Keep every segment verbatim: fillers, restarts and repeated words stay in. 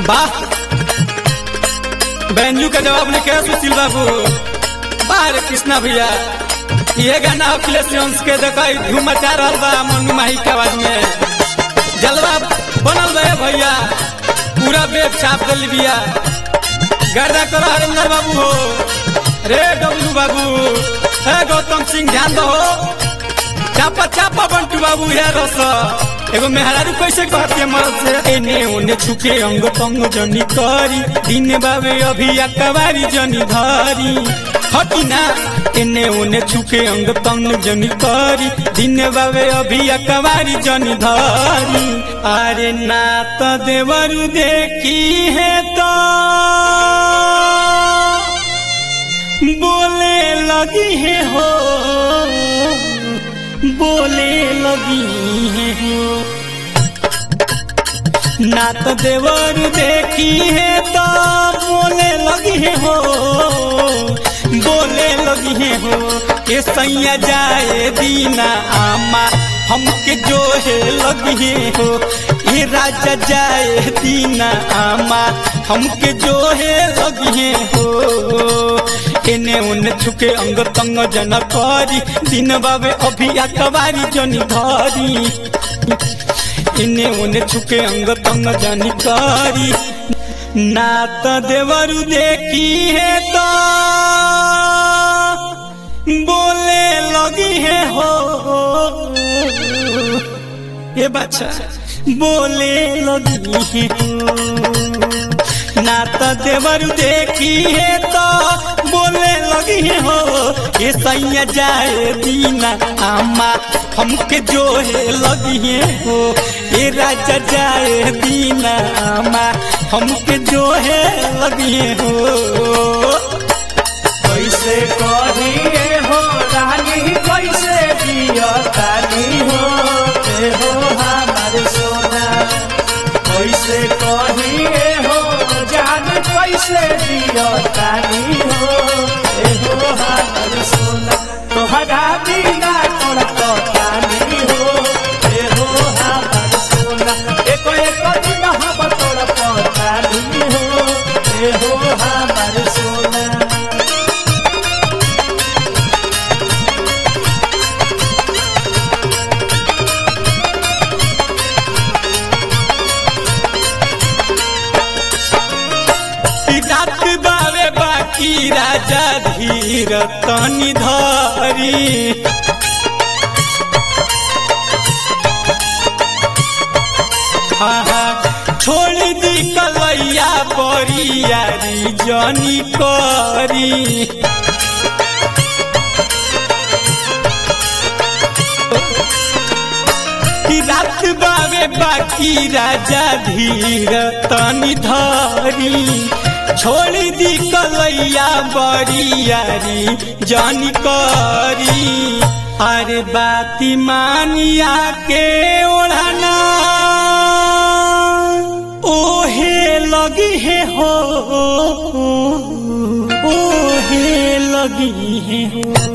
वाह बेंजू का जवाब ने क्या सुशील बाबू बाहर कृष्णा भैया ये गाना अखिलेश के देखा धूम मचा रहा बा मनु माही के आवाज में जलवा बनल रहे भैया पूरा वेब छाप दिल बिया गर्दा करो हरिंदर बाबू हो रे डब्लू बाबू है गौतम सिंह ध्यान दो चापा चापा बंटू बाबू है रस एगो मेहरारू कैसे कहती है मर्द से एने ओने छुके अंग पंग जनी करी दिन बाबे अभी अकबारी जनी धारी हटिना एने ओने छुके अंग पंग जनी करी दिन बाबे अभी अकबारी जनी धारी अरे ना तो देवरू देखी है तो बोले लगी है हो बोले लगी है हो ना तो देवर देखी है तो बोले लगी है हो बोले लगी है हो ये सैया जाए दीना आमा हमके जो है लगी है हो ये राजा जाए दीना आमा हमके जो है लगी है हो एने ओने छुके अंग तंग जन करी दिन बाबे अभी अकबारी जनी धारी एने ओने छुके अंग तंग जनी करी ना तो देवरू देखी है तो बोले लगी है हो ये बच्चा बोले लगी है हो ना तो देवरू देखी है तो बोले लगी है हो ये सैया जाए दीना आमा हमके जो है लगी है हो ये राजा जाए दीना आमा हमके जो है लगी है हो कैसे करिए हो रानी कैसे दिया तानी हो ए हो हमारे सोना कैसे करिए हो जान कैसे दिया तानी हो ए हो हमारे सोना तोहरा बिना कौन तो तानी हो ए हो हमारे सोना एको एको दिन हम तोड़ तानी हो ए हो हमारे सोना की राजा धीर तनी धारी छोड़ दी कलैया बरियारी जनी करी रात बावे बाकी राजा धीर तनी धारी छोड़ दी कलैया बरियारी जानी करी अरे बाती मानिया के ओढ़ना ओहे लगी है हो ओहे लगी है हो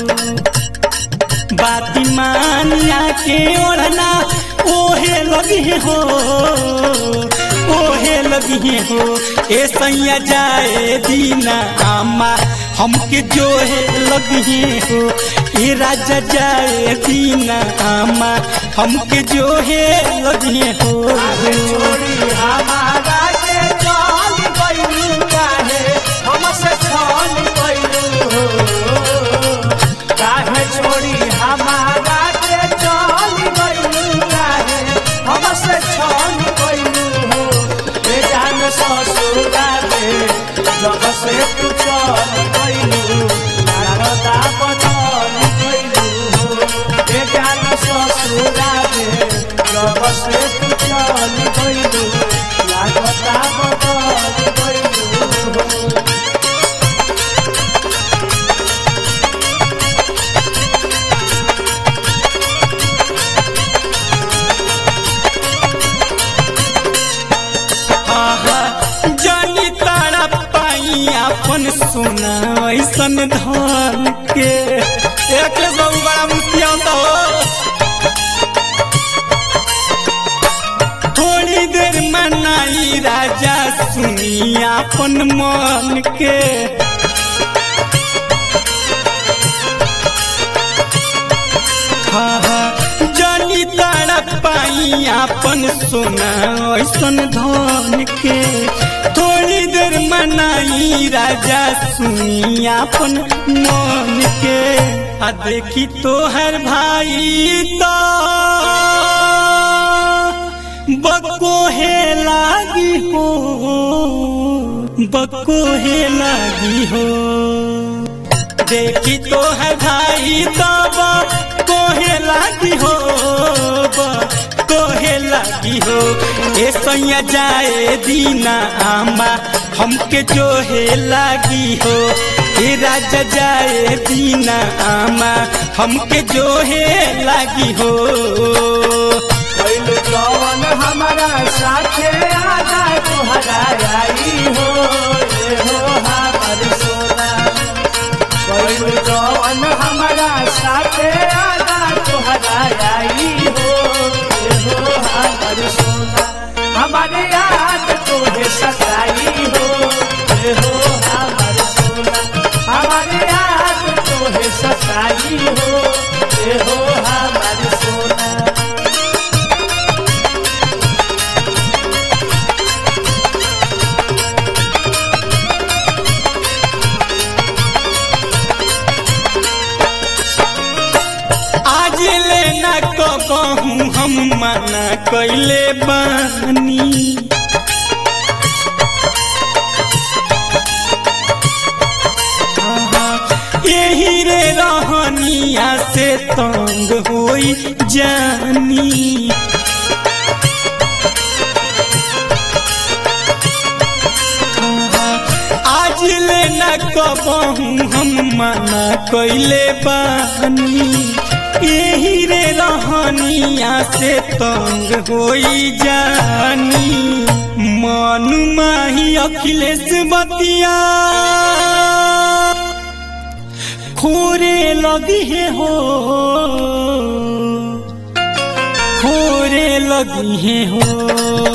बाती मानिया के ओढ़ना ओहे लगी है हो ओहे लगी है हो ए सैया जाए दीना आमा हमके जो है लगी है हो ए राजा जाए दीना आमा हमके जो है लगी है हो छोड़ी हमारा के चल गइलू काहे हमसे छल गइलू हो काहे छोड़ी हमारा के चल गइलू काहे हमसे छल गइलू हो ए जान ससुरा रे जब से तू चल गइलू लागता बदल गइलू हो ए जान ससुरा रे जब से तू चल गइलू लागता बदल गइलू हो जानी तारा पाई अपन सोना ऐसन धन के एक बहु बड़ा मुश्किल होता हो थोड़ी देर मनाई राजा सुनी अपन मन के जनी तड़प पाई अपन सोना ऐसन धन के थोड़ी देर मनाई राजा सुनी अपन मन के आ देखी तोहर भाई तो बकोहे लागी हो बकोहे लागी हो देखी तोहर भाई तो कोहे लागी हो कोहे लागी हो ए सैया जाए दीना आमा हमके जोहे लागी हो ए राजा जाए दीना आमा हमके जोहे लागी हो पहले जौन हमारा साथे आजा तोहरा आई हो ए हो हमार सोना पहले जौन हमारा साथे आजा तोहरा आई हो ए हो हमार सोना हमारे याद तोहे सताई हो ए हो हमार सोना हमारे याद तोहे सताई हो ए हो हमार सोना कहूँ हम मना कैले बानी यही रे रहनिया से तंग होई जानी आज ले न कहूँ हम मना कैले बानी यही रे रहनिया से तंग होई जानी मन माही अखिलेश बतिया खोरे लगी है हो खोरे लगी है हो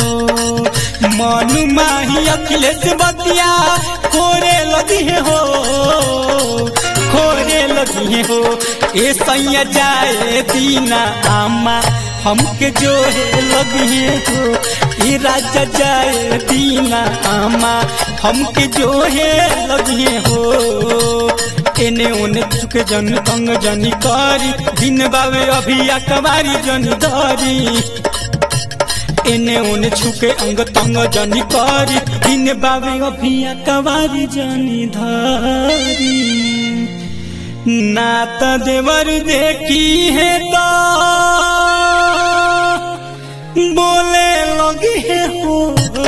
मन माही अखिलेश बतिया खोरे लगी है हो खोरे लगी है हो ए सैया जाए दीना आमा हमके जो है लगी हो ए राजा जाए दीना आमा हमके जो है लगी हो एने ओने चुके जन तंग जनी करी दिन बावे अभी अकबारी जनी धरी एने ओने छुके अंग तंग जनी करी दिन बावे अभी अकबारी जनी धरी नात देवर देखी है तो बोले लगी है हो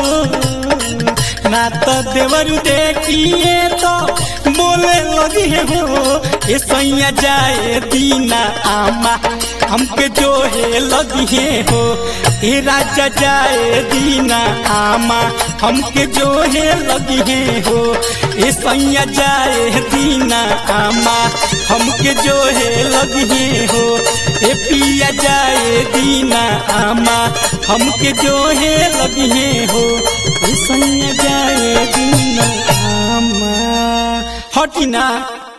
नात देवर देखी है तो बोले लगी है हो ए सैया जाए दीना आमा हमके जो है लगी है हो ए राजा जाए दीना आमा हमके जो है लगी है हो ए सैया जाए दीना आमा हमके जो है लगी है हो ए पिया जाए दीना आमा हमके जो है लगी है हो ए सैया जाए दीना आमा हटिना।